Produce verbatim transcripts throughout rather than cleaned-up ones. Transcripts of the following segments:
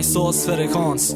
پنج ساز فرکانس.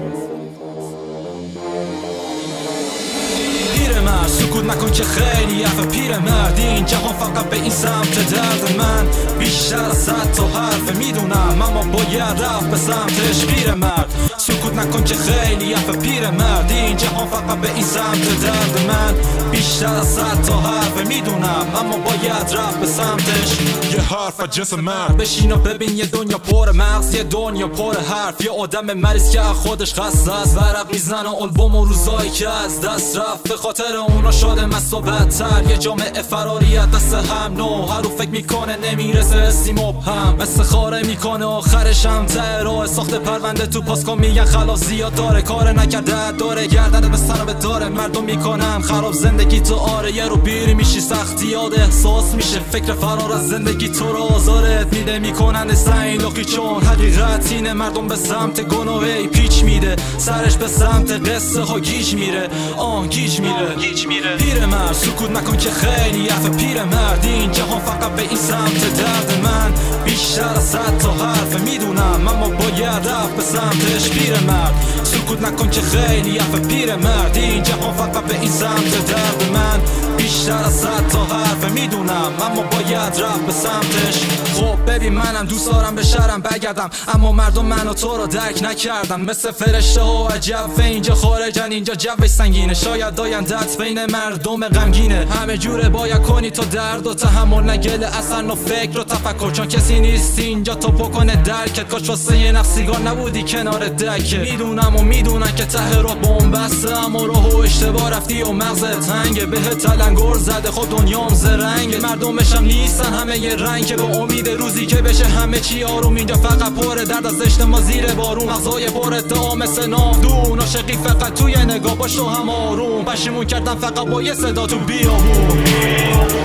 پیرمرد سکوت نکن که خیلی حرف پیرمرد، این جهان فقط به این سمت درد من بیشتر از صد تا حرف میدونم، اما باید رفت به سمتش. پیرمرد سکوت نکن که خیلی حرف پیرمرد، این جهان فقط به این سمت درد من بیشتر از صد تا حرف میدونم، اما باید رفت به سمتش. یه حرف از جنس مرد، بشین و ببین یه دنیا پر مغز، یه دنیا پر حرف، یه آدم مریض که خودش خسته است، ورق میزنه البوم و روزایی که از دست رفت، به خاطر اونا شده مست و بدتر. یه جامعه فراریت دست هم نو، هر رو فکر میکنه نمیرسه اسمی مبهم، استخاره میکنه آخرش هم ته راه ساخته پرونده تو پاسکا میگن خلاص زیاد داره، کار نکرده داره گردنه به سر به داره، مردم میکنم خراب زندگی تو آره، یه رو بیری میشی سختی یاد احساس میشه، فکر فرار از زندگی تو رو آزارت میده، میکنن سعی لخی چون حقیقت اینه، مردم به سمت گناهی پیچ میده، سرش به سمت قصه ها گیج میره، آن گیج میره گیج میره. پیرمرد سکوت نکن که خیلی حرف پیرمرد، این جهان فقط به این سمت درد من بیشتر از صد تا حرف میدونم، اما باید رفت به سمتش. پیرمرد سکوت نکن که خیلی حرف پیرمرد، این جهان فقط به این سمت درد من بیشتر از صد تا حرف میدونم، اما باید رفت به سمتش. خب ببین منم دوست دارم به شهرم بگردم، اما مردم منو تو رو درک نکردن، مثل فرشته ها عجب اینجا خارجن، اینجا جو سنگینه، شاید آیندت بین مردم غمگینه، همه جوره باید کنی تا درد و تحمل نگل اصلا و فکر و تفکر، چون کسی نیست اینجا تو بکنه درکت، کاش واسه یه نفسیگار نبودی کنار دکه. میدونم و میدونم که ته راه بومبسته، اما راه و اشتباه رفتی و مغزت تنگه، بهت تلنگر زده خود دنیام زرنگه، مردمش هم نیستن همه یه رنگ، به امید روزی که بشه همه چی آروم، اینجا فقط پر درد از اجتماع زیر بارون، مغزای پر ادعا مثل ناودون، عاشقی فقط توی نگاه باش تو هم آروم، پشیمون کردم فقط با یه صدا تو بیابون.